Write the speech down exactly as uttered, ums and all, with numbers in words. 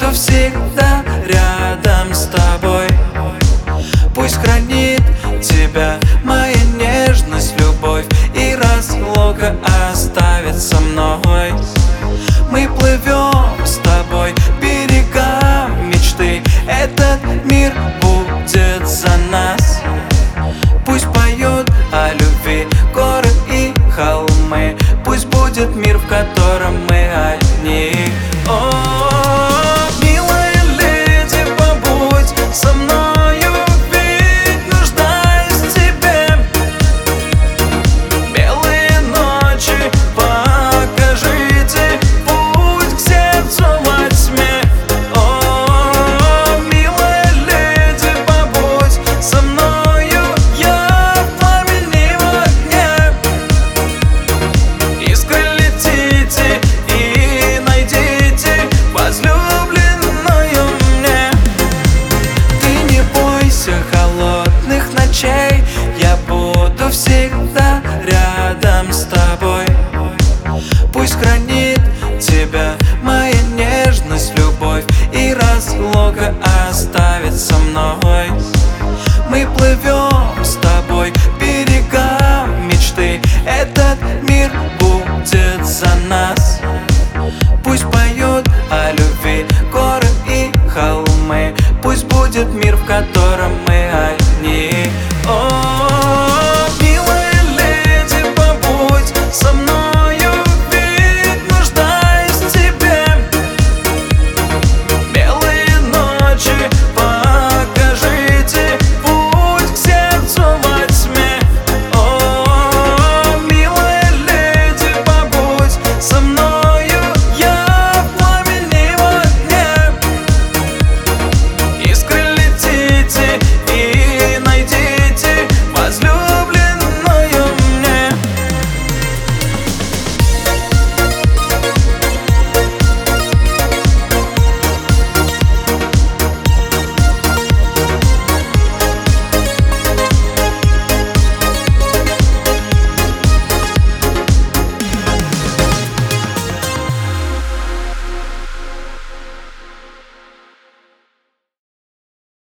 буду всегда рядом с тобой. Пусть хранит тебя моя нежность, любовь, и разлука оставит со мной. Мы плывем с тобой берегам мечты, этот мир будет за нас. Пусть поют о любви горы и холмы, пусть будет мир, в котором мы одни. О, милая леди, побудь со мною, ведь нуждаюсь в тебе. Белые ночи покажите путь к сердцу во тьме. О, милая леди, побудь со мною, я в пламени в огне. Искры летите и найдите возлюбленную мне. Ты не бойся холодных ночей, я буду всегда рядом с тобой. Пусть хранит тебя моя нежность, любовь, и разлука оставит со мной. Мы плывем с тобой берегам мечты, этот мир будет за нас. Пусть поют о любви горы и холмы, пусть будет мир,